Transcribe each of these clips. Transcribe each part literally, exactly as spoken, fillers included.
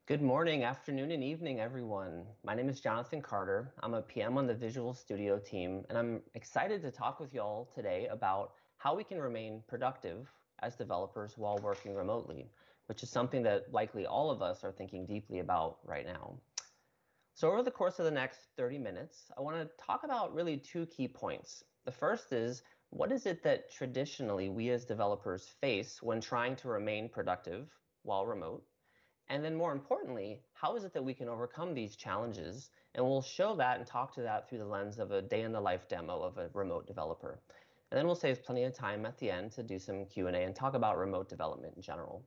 Good morning, afternoon, and evening, everyone. My name is Jonathan Carter. I'm a P M on the Visual Studio team, and I'm excited to talk with y'all today about how we can remain productive as developers while working remotely, which is something that likely all of us are thinking deeply about right now. So over the course of the next thirty minutes, I want to talk about really two key points. The first is, what is it that traditionally we as developers face when trying to remain productive while remote? And then more importantly, how is it that we can overcome these challenges? And we'll show that and talk to that through the lens of a day in the life demo of a remote developer. And then we'll save plenty of time at the end to do some Q and A and A and talk about remote development in general.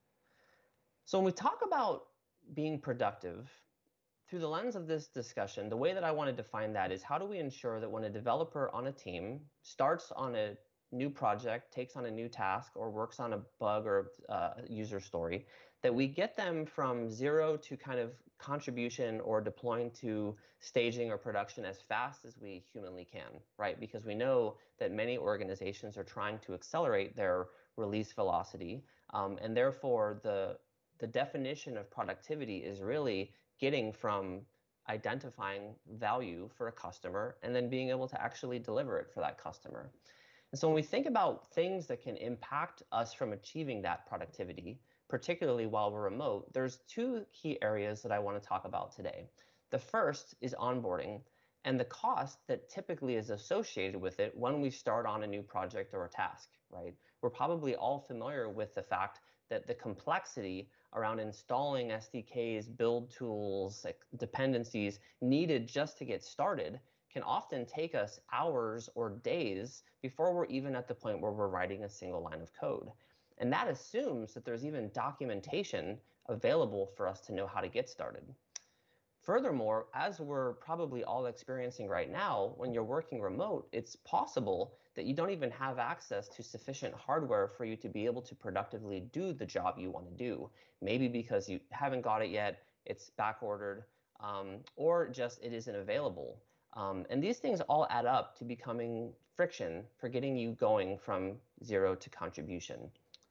So when we talk about being productive, through the lens of this discussion, the way that I want to define that is how do we ensure that when a developer on a team starts on a new project, takes on a new task, or works on a bug or uh, user story, that we get them from zero to kind of contribution or deploying to staging or production as fast as we humanly can, right? Because we know that many organizations are trying to accelerate their release velocity, um, and therefore the the definition of productivity is really getting from identifying value for a customer and then being able to actually deliver it for that customer. And so when we think about things that can impact us from achieving that productivity, particularly while we're remote, there's two key areas that I want to talk about today. The first is onboarding and the cost that typically is associated with it when we start on a new project or a task, right? We're probably all familiar with the fact that the complexity around installing S D Ks, build tools, like dependencies needed just to get started can often take us hours or days before we're even at the point where we're writing a single line of code. And that assumes that there's even documentation available for us to know how to get started. Furthermore, as we're probably all experiencing right now, when you're working remote, it's possible that you don't even have access to sufficient hardware for you to be able to productively do the job you want to do. Maybe because you haven't got it yet, it's back ordered, um, or just it isn't available. Um, and these things all add up to becoming friction for getting you going from zero to contribution.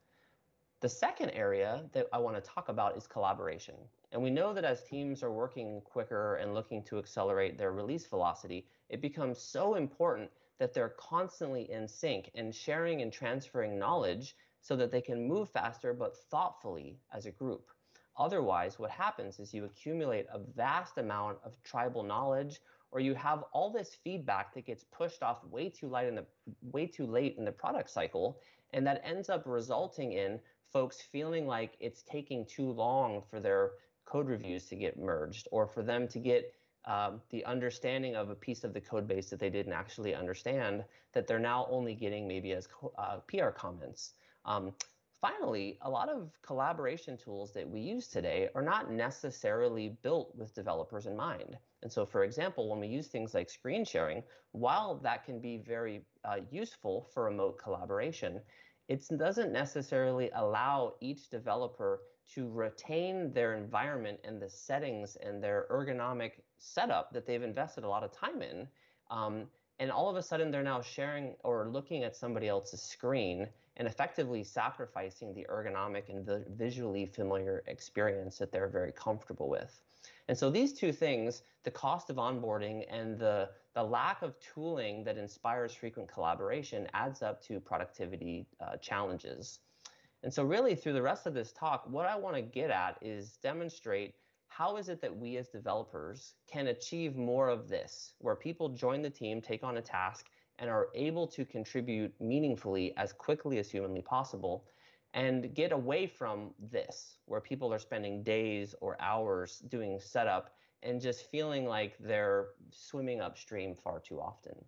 The second area that I want to talk about is collaboration. And we know that as teams are working quicker and looking to accelerate their release velocity, it becomes so important that they're constantly in sync and sharing and transferring knowledge so that they can move faster but thoughtfully as a group. Otherwise, what happens is you accumulate a vast amount of tribal knowledge, or you have all this feedback that gets pushed off way too late in the way too late in the product cycle, and that ends up resulting in folks feeling like it's taking too long for their code reviews to get merged, or for them to get um, the understanding of a piece of the code base that they didn't actually understand, that they're now only getting maybe as uh, P R comments. Um, Finally, a lot of collaboration tools that we use today are not necessarily built with developers in mind. And so, for example, when we use things like screen sharing, while that can be very uh, useful for remote collaboration, it doesn't necessarily allow each developer to retain their environment and the settings and their ergonomic setup that they've invested a lot of time in. Um, and all of a sudden, they're now sharing or looking at somebody else's screen and effectively sacrificing the ergonomic and the visually familiar experience that they're very comfortable with. And so these two things, the cost of onboarding and the, the lack of tooling that inspires frequent collaboration, adds up to productivity uh, challenges. And so really through the rest of this talk, what I want to get at is demonstrate how is it that we as developers can achieve more of this, where people join the team, take on a task, and are able to contribute meaningfully as quickly as humanly possible, and get away from this, where people are spending days or hours doing setup and just feeling like they're swimming upstream far too often.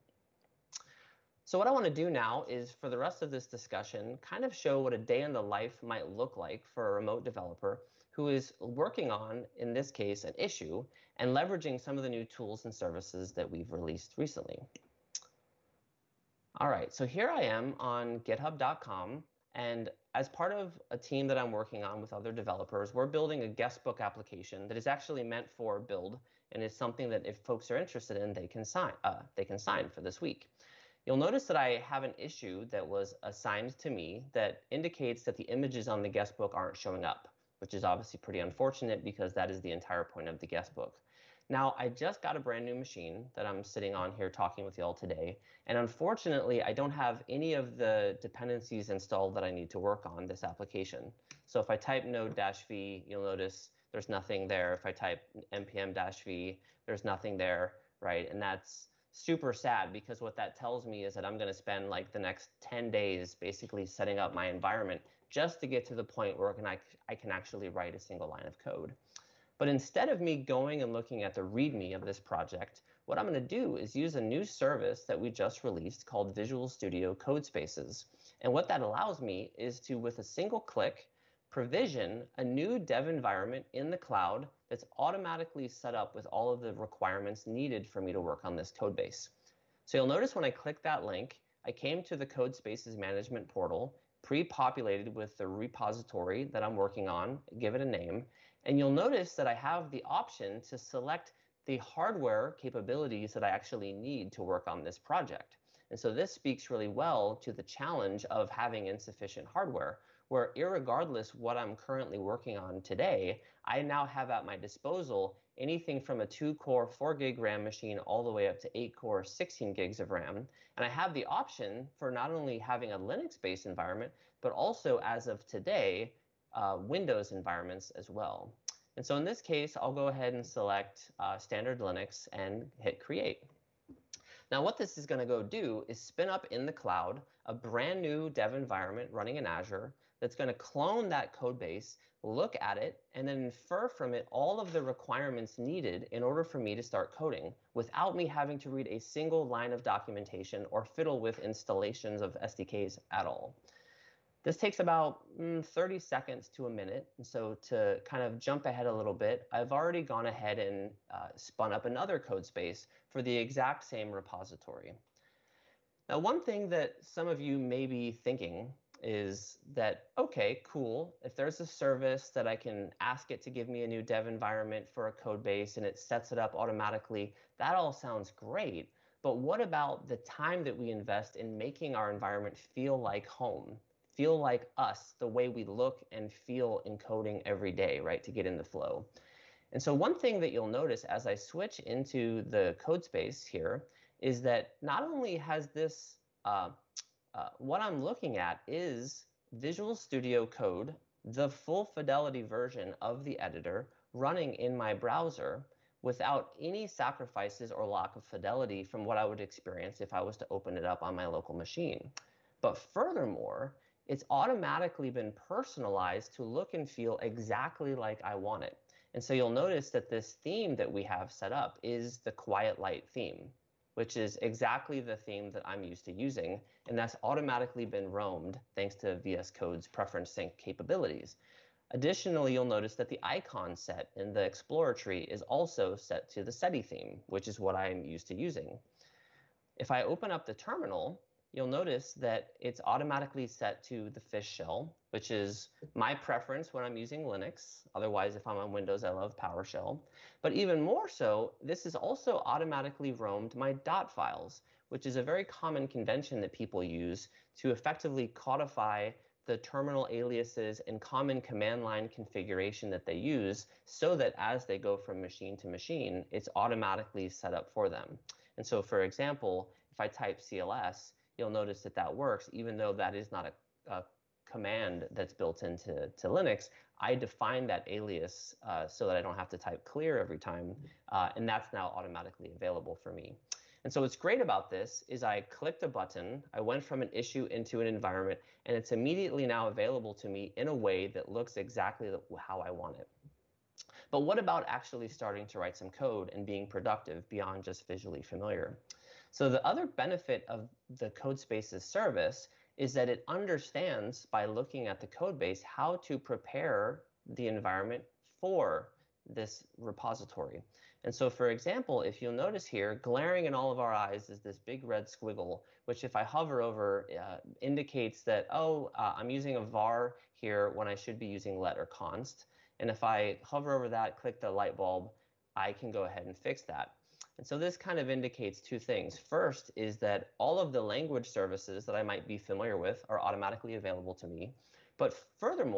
So what I want to do now is, for the rest of this discussion, kind of show what a day in the life might look like for a remote developer who is working on, in this case, an issue and leveraging some of the new tools and services that we've released recently. All right, so here I am on github dot com, and as part of a team that I'm working on with other developers, we're building a guestbook application that is actually meant for build and is something that if folks are interested in, they can sign, uh, they can sign for this week. You'll notice that I have an issue that was assigned to me that indicates that the images on the guestbook aren't showing up. which is obviously pretty unfortunate because that is the entire point of the guest book. Now, I just got a brand new machine that I'm sitting on here talking with y'all today, and unfortunately, I don't have any of the dependencies installed that I need to work on this application. So if I type node-v, you'll notice there's nothing there. If I type npm-v, there's nothing there, right? And that's super sad because what that tells me is that I'm going to spend like the next ten days basically setting up my environment just to get to the point where I, I can actually write a single line of code. But instead of me going and looking at the README of this project, what I'm going to do is use a new service that we just released called Visual Studio Codespaces. And what that allows me is to, with a single click, provision a new dev environment in the cloud that's automatically set up with all of the requirements needed for me to work on this code base. So you'll notice when I click that link, I came to the Codespaces management portal, pre-populated with the repository that I'm working on, give it a name, and you'll notice that I have the option to select the hardware capabilities that I actually need to work on this project. And so this speaks really well to the challenge of having insufficient hardware, where irregardless what I'm currently working on today, I now have at my disposal anything from a two core, four gig RAM machine all the way up to eight core, sixteen gigs of RAM. And I have the option for not only having a Linux-based environment, but also as of today, uh, Windows environments as well. And so in this case, I'll go ahead and select uh, standard Linux and hit create. Now what this is going to go do is spin up in the cloud a brand new dev environment running in Azure that's going to clone that code base, look at it, and then infer from it all of the requirements needed in order for me to start coding without me having to read a single line of documentation or fiddle with installations of S D Ks at all. This takes about mm, thirty seconds to a minute. And so to kind of jump ahead a little bit, I've already gone ahead and uh, spun up another code space for the exact same repository. Now, one thing that some of you may be thinking is that, okay, cool, if there's a service that I can ask it to give me a new dev environment for a code base and it sets it up automatically, that all sounds great. But what about the time that we invest in making our environment feel like home? Feel like us, the way we look and feel in coding every day, right, to get in the flow. And so one thing that you'll notice as I switch into the code space here is that not only has this, uh, uh, what I'm looking at is Visual Studio Code, the full fidelity version of the editor running in my browser without any sacrifices or lack of fidelity from what I would experience if I was to open it up on my local machine. But furthermore, it's automatically been personalized to look and feel exactly like I want it. And so you'll notice that this theme that we have set up is the Quiet Light theme, which is exactly the theme that I'm used to using. And that's automatically been roamed thanks to V S Code's preference sync capabilities. Additionally, you'll notice that the icon set in the Explorer tree is also set to the SETI theme, which is what I'm used to using. If I open up the terminal, you'll notice that it's automatically set to the fish shell, which is my preference when I'm using Linux. Otherwise, if I'm on Windows, I love PowerShell. But even more so, this has also automatically roamed my dot files, which is a very common convention that people use to effectively codify the terminal aliases and common command line configuration that they use so that as they go from machine to machine, it's automatically set up for them. And so, for example, if I type C L S, you'll notice that that works, even though that is not a, a command that's built into to Linux. I define that alias uh, so that I don't have to type clear every time, uh, and that's now automatically available for me. And so what's great about this is I clicked a button, I went from an issue into an environment, and it's immediately now available to me in a way that looks exactly how I want it. But what about actually starting to write some code and being productive beyond just visually familiar? So the other benefit of the Codespaces service is that it understands by looking at the code base how to prepare the environment for this repository. And so, for example, if you'll notice here, glaring in all of our eyes is this big red squiggle, which if I hover over uh, indicates that, oh, uh, I'm using a var here when I should be using let or const. And if I hover over that, click the light bulb, I can go ahead and fix that. And so this kind of indicates two things. First is that all of the language services that I might be familiar with are automatically available to me. But furthermore,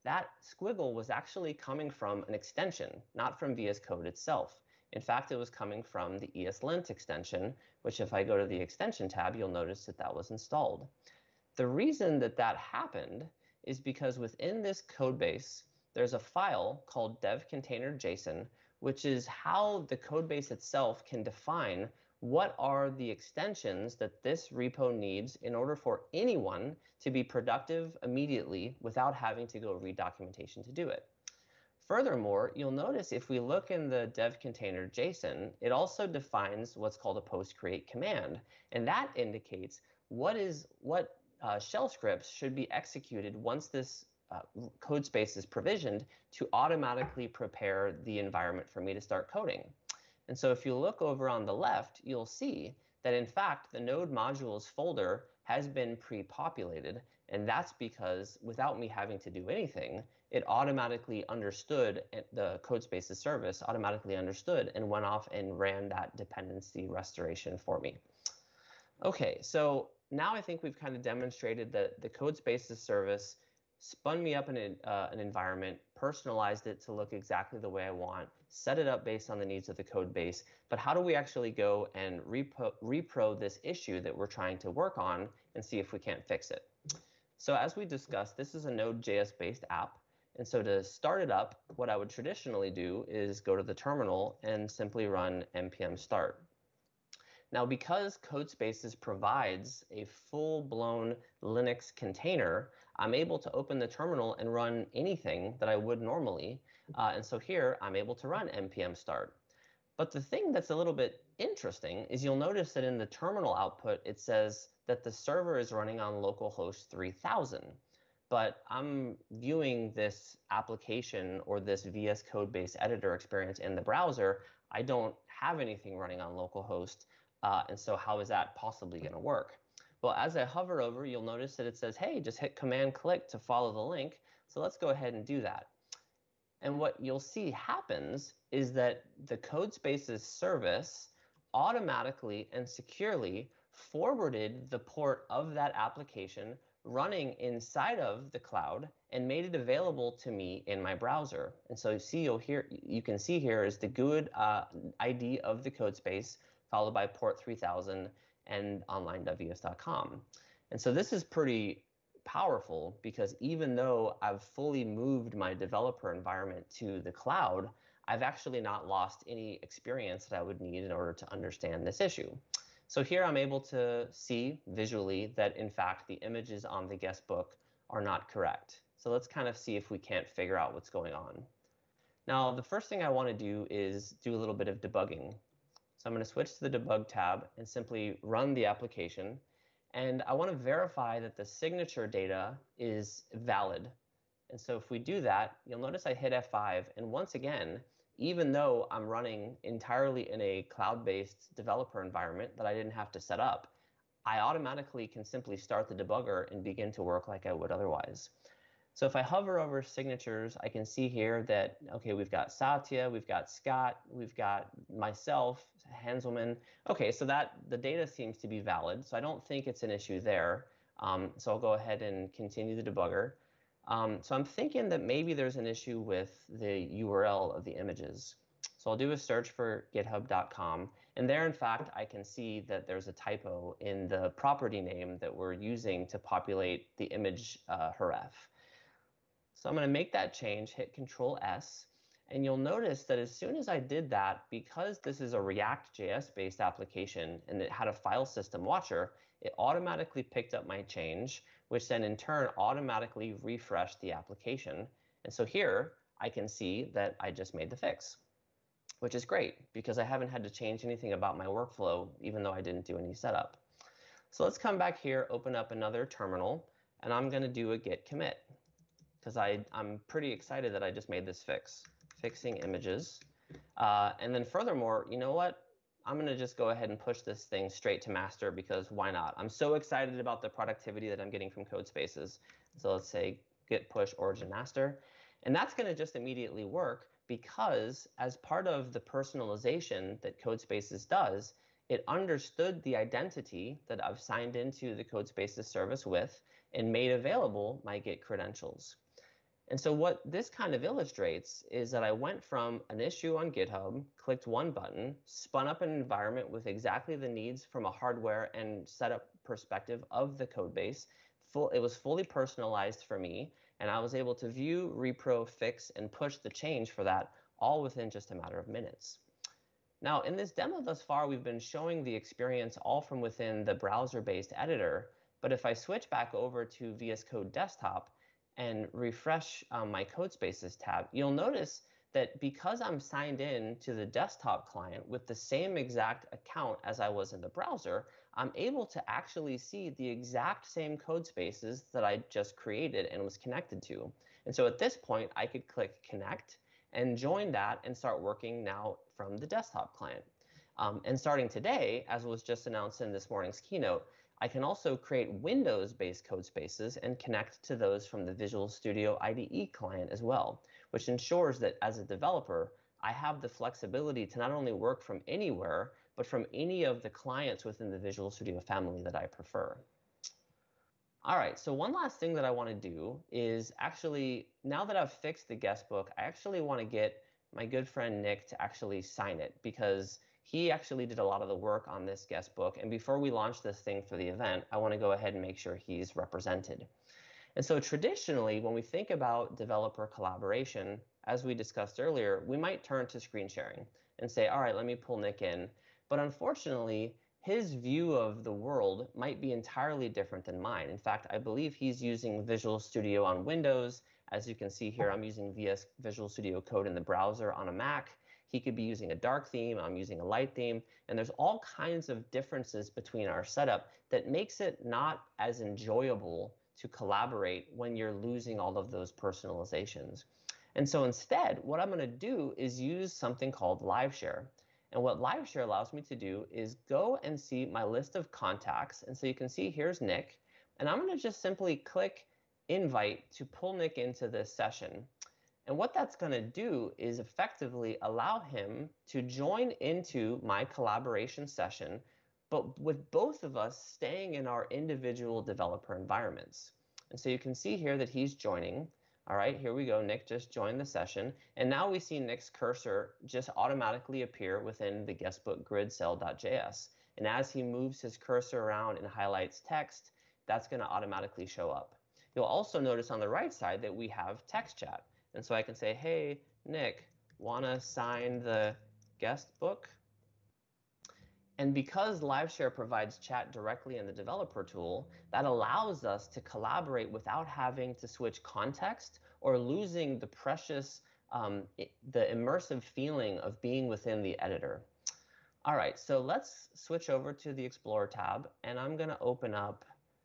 that squiggle was actually coming from an extension, not from V S Code itself. In fact, it was coming from the ESLint extension, which if I go to the extension tab, you'll notice that that was installed. The reason that that happened is because within this code base, there's a file called dev-container.json, which is how the code base itself can define what are the extensions that this repo needs in order for anyone to be productive immediately without having to go read documentation to do it. Furthermore, you'll notice if we look in the dev-container.json, it also defines what's called a post-create command, and that indicates what is what uh, shell scripts should be executed once this uh, code space is provisioned to automatically prepare the environment for me to start coding. And so if you look over on the left, you'll see that in fact the node modules folder has been pre-populated, and that's because without me having to do anything, it automatically understood, the Codespaces service automatically understood and went off and ran that dependency restoration for me. Okay, so now I think we've kind of demonstrated that the Codespaces service spun me up in an, uh, an environment, personalized it to look exactly the way I want, set it up based on the needs of the code base. But how do we actually go and repro, repro this issue that we're trying to work on and see if we can't fix it? So as we discussed, this is a Node.js based app. And so to start it up, what I would traditionally do is go to the terminal and simply run npm start. Now, because Codespaces provides a full-blown Linux container, I'm able to open the terminal and run anything that I would normally. Uh, and so here, I'm able to run npm start. But the thing that's a little bit interesting is you'll notice that in the terminal output, it says that the server is running on localhost three thousand. But I'm viewing this application or this V S Code-based editor experience in the browser. I don't have anything running on localhost. Uh, and so how is that possibly going to work? Well, as I hover over, you'll notice that it says, hey, just hit command click to follow the link. So let's go ahead and do that. And what you'll see happens is that the Codespaces service automatically and securely forwarded the port of that application running inside of the cloud and made it available to me in my browser. And so you see, you'll hear, you can see here is the G U I D uh, I D of the Codespace, followed by port three thousand and online w s dot com. And so this is pretty powerful because even though I've fully moved my developer environment to the cloud, I've actually not lost any experience that I would need in order to understand this issue. So here I'm able to see visually that in fact the images on the guest book are not correct. So let's kind of see if we can't figure out what's going on. Now, the first thing I want to do is do a little bit of debugging. So I'm going to switch to the debug tab and simply run the application. And I want to verify that the signature data is valid. And so if we do that, you'll notice I hit F five. And once again, even though I'm running entirely in a cloud-based developer environment that I didn't have to set up, I automatically can simply start the debugger and begin to work like I would otherwise. So if I hover over signatures, I can see here that, okay, we've got Satya, we've got Scott, we've got myself, Hanselman. Okay, so that the data seems to be valid, so I don't think it's an issue there. Um, so I'll go ahead and continue the debugger. Um, so I'm thinking that maybe there's an issue with the U R L of the images. So I'll do a search for github dot com, and there, in fact, I can see that there's a typo in the property name that we're using to populate the image uh, href. So I'm going to make that change, hit control S, and you'll notice that as soon as I did that, because this is a React.js based application and it had a file system watcher, it automatically picked up my change, which then in turn automatically refreshed the application. And so here I can see that I just made the fix, which is great because I haven't had to change anything about my workflow, even though I didn't do any setup. So let's come back here, open up another terminal, and I'm going to do a git commit, because I'm pretty excited that I just made this fix, fixing images. Uh, and then furthermore, you know what? I'm going to just go ahead and push this thing straight to master because why not? I'm so excited about the productivity that I'm getting from Codespaces. So let's say git push origin master. And that's going to just immediately work because as part of the personalization that Codespaces does, it understood the identity that I've signed into the Codespaces service with and made available my Git credentials. And so what this kind of illustrates is that I went from an issue on GitHub, clicked one button, spun up an environment with exactly the needs from a hardware and setup perspective of the code base. Full, it was fully personalized for me, and I was able to view, repro, fix, and push the change for that all within just a matter of minutes. Now, in this demo thus far, we've been showing the experience all from within the browser-based editor, but if I switch back over to V S Code Desktop and refresh um, my Codespaces tab, you'll notice that because I'm signed in to the desktop client with the same exact account as I was in the browser, I'm able to actually see the exact same code spaces that I just created and was connected to. And so at this point, I could click Connect and join that and start working now from the desktop client. Um, and starting today, as was just announced in this morning's keynote, I can also create Windows-based code spaces and connect to those from the Visual Studio I D E client as well, which ensures that as a developer, I have the flexibility to not only work from anywhere, but from any of the clients within the Visual Studio family that I prefer. All right, so one last thing that I want to do is actually, now that I've fixed the guest book, I actually want to get my good friend Nick to actually sign it, because he actually did a lot of the work on this guest book. And before we launch this thing for the event, I want to go ahead and make sure he's represented. And so traditionally, when we think about developer collaboration, as we discussed earlier, we might turn to screen sharing and say, all right, let me pull Nick in. But unfortunately, his view of the world might be entirely different than mine. In fact, I believe he's using Visual Studio on Windows. As you can see here, I'm using V S Visual Studio Code in the browser on a Mac. He could be using a dark theme, I'm using a light theme, and there's all kinds of differences between our setup that makes it not as enjoyable to collaborate when you're losing all of those personalizations. And so instead, what I'm going to do is use something called LiveShare. And what LiveShare allows me to do is go and see my list of contacts. And so you can see here's Nick. And I'm going to just simply click Invite to pull Nick into this session. And what that's going to do is effectively allow him to join into my collaboration session, but with both of us staying in our individual developer environments. And so you can see here that he's joining. All right, here we go. Nick just joined the session. And now we see Nick's cursor just automatically appear within the guestbook grid cell.js. And as he moves his cursor around and highlights text, that's going to automatically show up. You'll also notice on the right side that we have text chat. And so I can say, hey, Nick, want to sign the guest book? And because LiveShare provides chat directly in the developer tool, that allows us to collaborate without having to switch context or losing the precious, um, the immersive feeling of being within the editor. All right, so let's switch over to the Explorer tab, and I'm going to open up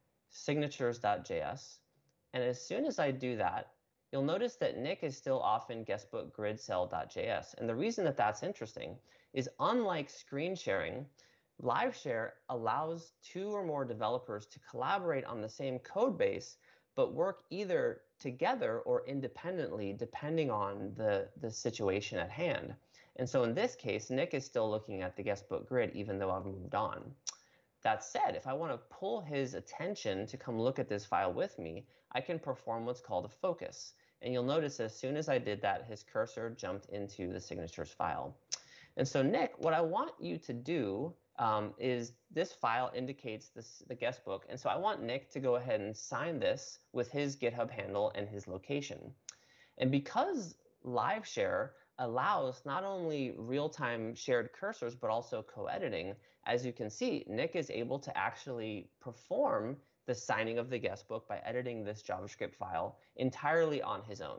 signatures.js. And as soon as I do that, you'll notice that Nick is still off in guestbook grid cell.js. And the reason that that's interesting is, unlike screen sharing, LiveShare allows two or more developers to collaborate on the same code base, but work either together or independently, depending on the, the situation at hand. And so in this case, Nick is still looking at the guestbook grid, even though I've moved on. That said, if I want to pull his attention to come look at this file with me, I can perform what's called a focus. And you'll notice as soon as I did that, his cursor jumped into the signatures file. And so Nick, what I want you to do um, is, this file indicates this, the guest book. And so I want Nick to go ahead and sign this with his GitHub handle and his location. And because LiveShare allows not only real-time shared cursors, but also co-editing, as you can see, Nick is able to actually perform the signing of the guest book by editing this JavaScript file entirely on his own.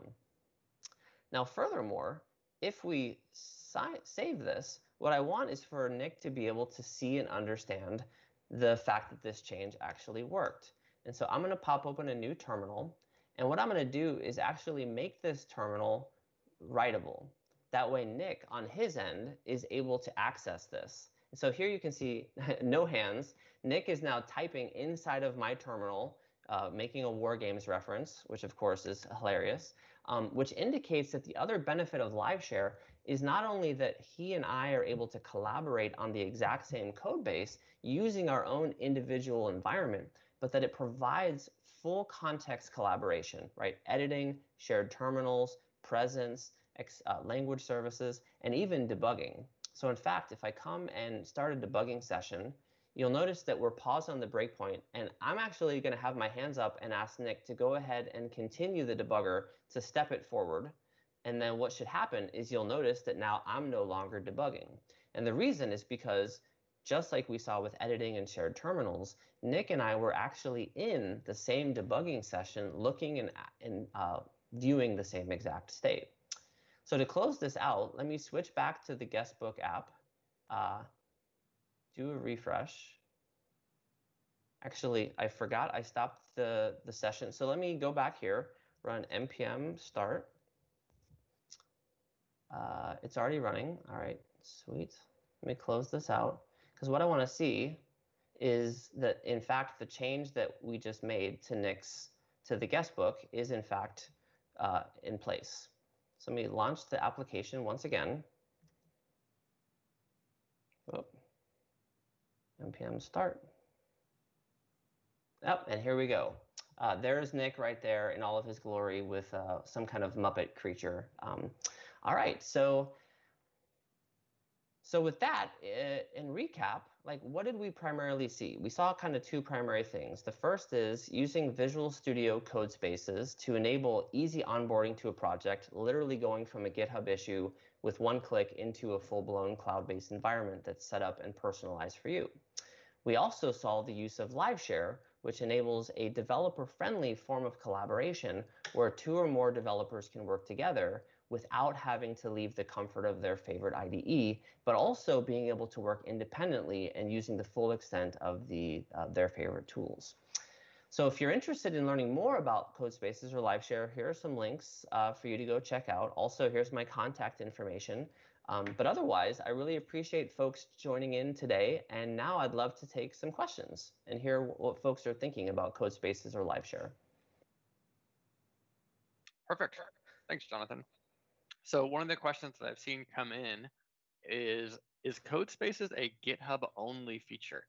Now, furthermore, if we save this, what I want is for Nick to be able to see and understand the fact that this change actually worked. And so I'm going to pop open a new terminal. And what I'm going to do is actually make this terminal writable. That way, Nick, on his end, is able to access this. And so here you can see no hands. Nick is now typing inside of my terminal, uh, making a War Games reference, which of course is hilarious, um, which indicates that the other benefit of LiveShare is not only that he and I are able to collaborate on the exact same code base using our own individual environment, but that it provides full context collaboration, right? Editing, shared terminals, presence, ex, uh, language services, and even debugging. So in fact, if I come and start a debugging session, you'll notice that we're paused on the breakpoint, and I'm actually going to have my hands up and ask Nick to go ahead and continue the debugger to step it forward. And then what should happen is you'll notice that now I'm no longer debugging. And the reason is because just like we saw with editing and shared terminals, Nick and I were actually in the same debugging session looking and, and uh, viewing the same exact state. So to close this out, let me switch back to the Guestbook app, uh, do a refresh. Actually, I forgot I stopped the, the session. So let me go back here, run npm start. Uh, it's already running. All right, sweet. Let me close this out, because what I want to see is that, in fact, the change that we just made to Nick's, to the Guestbook is, in fact, uh, in place. So let me launch the application once again. Oh. npm start. Oh, and here we go. Uh, there's Nick right there in all of his glory with uh, some kind of Muppet creature. Um, all right, so so with that, in recap, like what did we primarily see? We saw kind of two primary things. The first is using Visual Studio Codespaces to enable easy onboarding to a project, literally going from a GitHub issue with one click into a full-blown cloud-based environment that's set up and personalized for you. We also saw the use of LiveShare, which enables a developer-friendly form of collaboration where two or more developers can work together without having to leave the comfort of their favorite I D E, but also being able to work independently and using the full extent of the, uh, their favorite tools. So if you're interested in learning more about Codespaces or LiveShare, here are some links uh, for you to go check out. Also, here's my contact information. Um, but otherwise, I really appreciate folks joining in today. And now I'd love to take some questions and hear what folks are thinking about Codespaces or LiveShare. Perfect. Thanks, Jonathan. So one of the questions that I've seen come in is, is Codespaces a GitHub-only feature?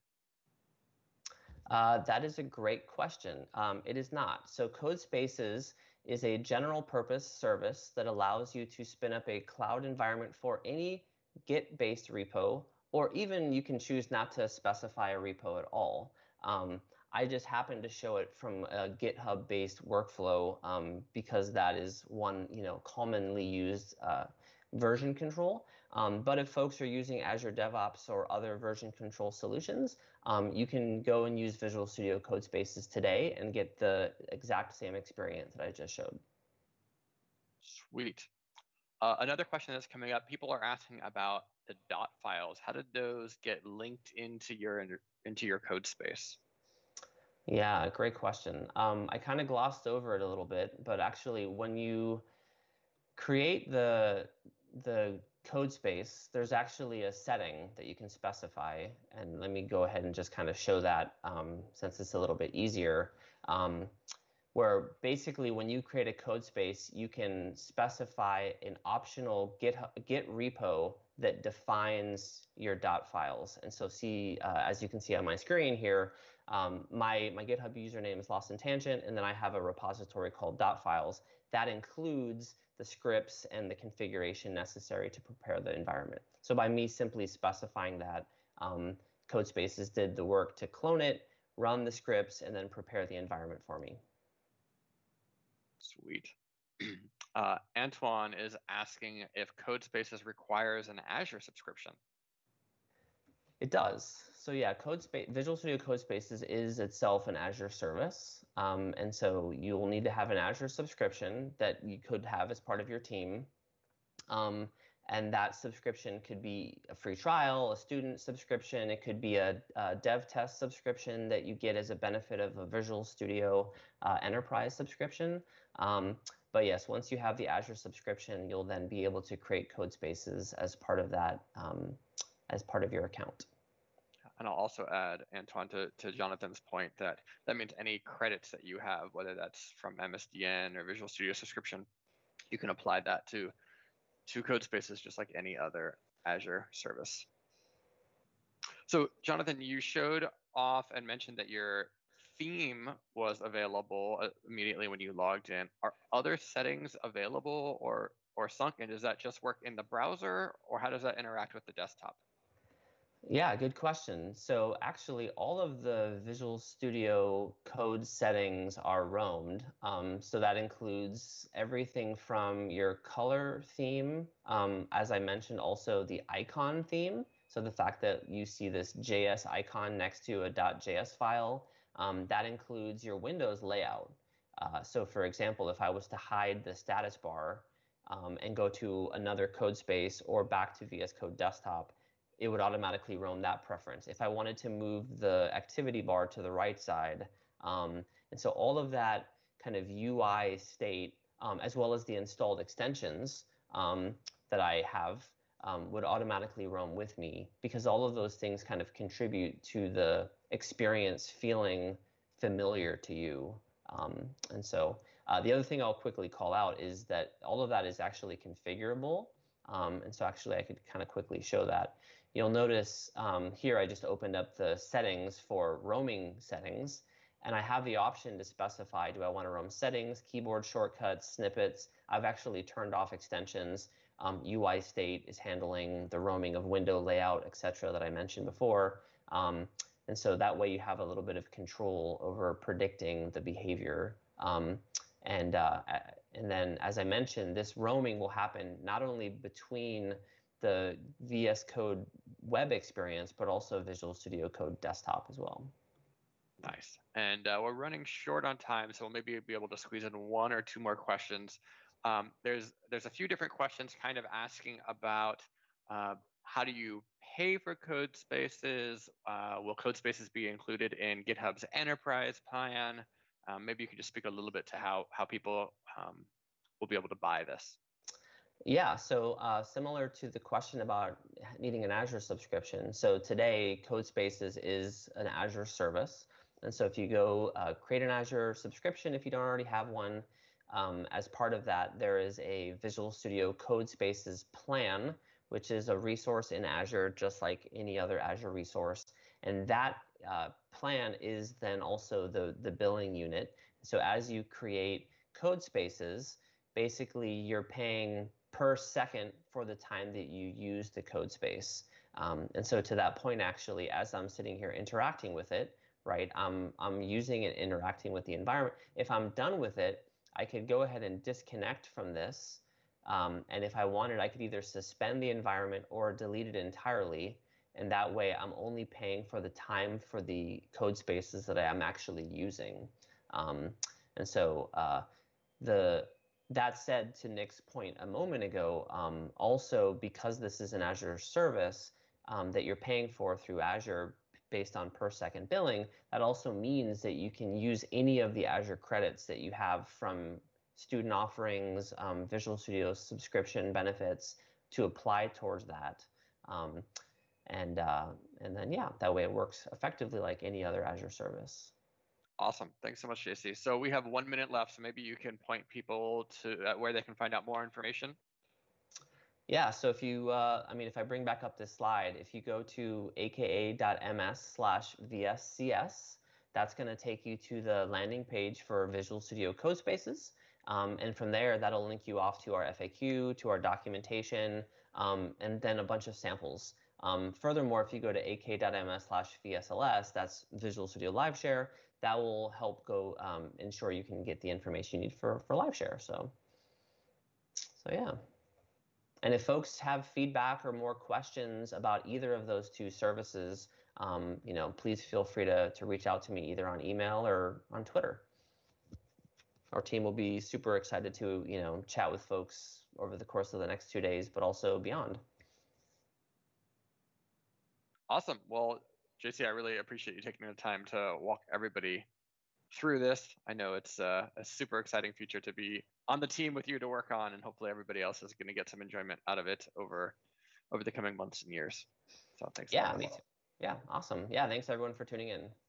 Uh, that is a great question. Um, it is not. So Codespaces is a general purpose service that allows you to spin up a cloud environment for any Git-based repo, or even you can choose not to specify a repo at all. Um, I just happen to show it from a GitHub-based workflow um, because that is one, you know, commonly used uh, version control. Um, but if folks are using Azure DevOps or other version control solutions, um, you can go and use Visual Studio Codespaces today and get the exact same experience that I just showed. Sweet. Uh, another question that's coming up, people are asking about the dot files. How did those get linked into your into your code space? Yeah, great question. Um, I kind of glossed over it a little bit, but actually when you create the, the code space, there's actually a setting that you can specify. And let me go ahead and just kind of show that um, since it's a little bit easier. Um, where basically when you create a code space, you can specify an optional Git, Git repo that defines your dot files. And so see, uh, as you can see on my screen here, um, my, my GitHub username is Lost in Tangent, and then I have a repository called dot files that includes the scripts and the configuration necessary to prepare the environment. So by me simply specifying that, um, Codespaces did the work to clone it, run the scripts, and then prepare the environment for me. Sweet. Uh, Antoine is asking if Codespaces requires an Azure subscription. It does. So yeah, Codespace, Visual Studio Codespaces is itself an Azure service. Um, and so you will need to have an Azure subscription that you could have as part of your team. Um, and that subscription could be a free trial, a student subscription. It could be a, a dev test subscription that you get as a benefit of a Visual Studio uh, Enterprise subscription. Um, but yes, once you have the Azure subscription, you'll then be able to create Codespaces as part of that, um, as part of your account. And I'll also add, Antoine, to, to Jonathan's point that that means any credits that you have, whether that's from M S D N or Visual Studio subscription, you can apply that to, to Codespaces just like any other Azure service. So Jonathan, you showed off and mentioned that you're theme was available uh, immediately when you logged in, are other settings available or or sunken? Does that just work in the browser, or how does that interact with the desktop? Yeah, good question. So actually, all of the Visual Studio Code settings are roamed. Um, so that includes everything from your color theme, um, as I mentioned, also the icon theme. So the fact that you see this J S icon next to a .js file, um, that includes your Windows layout. Uh, so for example, if I was to hide the status bar um, and go to another code space or back to V S Code Desktop, it would automatically roam that preference. If I wanted to move the activity bar to the right side, um, and so all of that kind of U I state, um, as well as the installed extensions um, that I have, um, would automatically roam with me, because all of those things kind of contribute to the experience feeling familiar to you. Um, and so uh, the other thing I'll quickly call out is that all of that is actually configurable. Um, and so actually I could kind of quickly show that. You'll notice um, here I just opened up the settings for roaming settings, and I have the option to specify, do I want to roam settings, keyboard shortcuts, snippets? I've actually turned off extensions. Um, U I state is handling the roaming of window layout, et cetera, that I mentioned before. Um, and so that way you have a little bit of control over predicting the behavior. Um, and, uh, and then, as I mentioned, this roaming will happen not only between the V S Code web experience, but also Visual Studio Code desktop as well. Nice. And uh, we're running short on time, so we'll maybe be able to squeeze in one or two more questions. Um, there's there's a few different questions kind of asking about uh, how do you pay for code spaces? Uh, will code spaces be included in GitHub's enterprise plan? Um, maybe you could just speak a little bit to how how people um, will be able to buy this. Yeah, so uh, similar to the question about needing an Azure subscription. So today, CodeSpaces is an Azure service. And so if you go uh, create an Azure subscription, if you don't already have one, um, as part of that, there is a Visual Studio CodeSpaces plan, which is a resource in Azure, just like any other Azure resource. And that uh, plan is then also the, the billing unit. So as you create CodeSpaces, basically you're paying per second for the time that you use the code space. Um, and so to that point, actually, as I'm sitting here interacting with it, right, I'm, I'm using it, interacting with the environment. If I'm done with it, I could go ahead and disconnect from this. Um, and if I wanted, I could either suspend the environment or delete it entirely. And that way, I'm only paying for the time for the code spaces that I am actually using. Um, and so uh, the that said, to Nick's point a moment ago, um, also because this is an Azure service um, that you're paying for through Azure based on per second billing, that also means that you can use any of the Azure credits that you have from student offerings, um, Visual Studio subscription benefits to apply towards that. Um, and, uh, and then, yeah, that way it works effectively like any other Azure service. Awesome. Thanks so much, J C. So we have one minute left, so maybe you can point people to uh, where they can find out more information. Yeah, so if you, uh, I mean, if I bring back up this slide, if you go to aka.ms slash VSCS, that's going to take you to the landing page for Visual Studio Codespaces. Um, and from there, that'll link you off to our F A Q, to our documentation, um, and then a bunch of samples. Um, furthermore, if you go to aka.ms slash VSLS, that's Visual Studio Live Share, that will help go um, ensure you can get the information you need for, for live share. So, so yeah. And if folks have feedback or more questions about either of those two services, um, you know, please feel free to, to reach out to me either on email or on Twitter. Our team will be super excited to, you know, chat with folks over the course of the next two days, but also beyond. Awesome. Well, J C, I really appreciate you taking the time to walk everybody through this. I know it's a, a super exciting feature to be on the team with you to work on, and hopefully everybody else is going to get some enjoyment out of it over over the coming months and years. So thanks a Yeah, lot. me too. Yeah, awesome. Yeah, thanks everyone for tuning in.